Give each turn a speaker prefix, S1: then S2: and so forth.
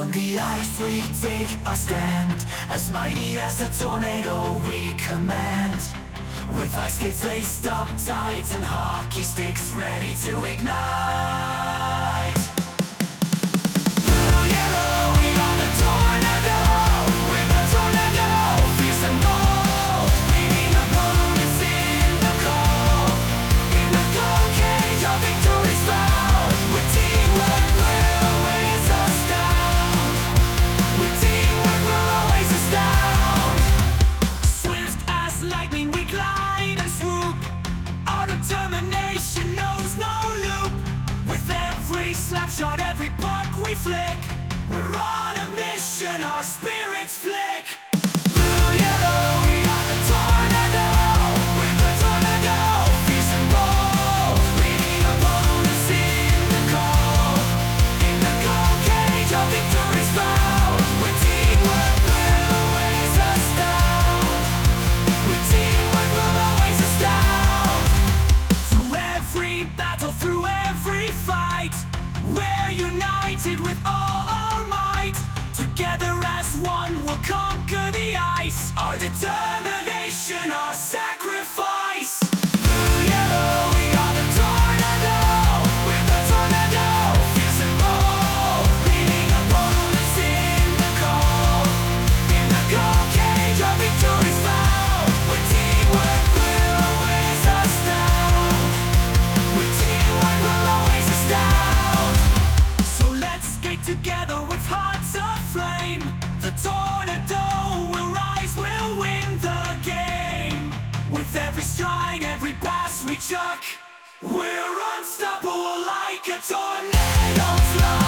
S1: On the ice we take our stand, as mighty as a tornado we command. With ice skates laced up tight and hockey sticks ready to ignite. Blue, yellow, we are the tornado. We're the tornado, fierce and bold, beating opponents in the cold. In the cold cage, our victory's found. With teamwork, we'll always astound. With teamwork, we'll always astound. Swift as lightning, we glide and swoop. Our determination knows no loop. With every slap shot, every puck we flick, we're on a mission, our spirits flick. Blue, yellow, we are the tornado. We're the tornado, fierce and bold, beating opponents in the cold. In the cold cage, our victory's found. With teamwork, we'll always astound. With teamwork, we'll always astound. Through every battle, through every fight, we're united with all our might. Together as one, we'll conquer the ice. Our determination, our sacrifice. Blue, yellow, we are the tornado. We're the tornado, fierce and bold, beating opponents in the cold. In the cold cage, our victory's found. With teamwork, we'll always astound. With teamwork, we'll always astound. So let's skate together with hearts aflame. The tornado will rise, we'll win the game. With every stride, every pass we chuck, we're unstoppable like a tornado.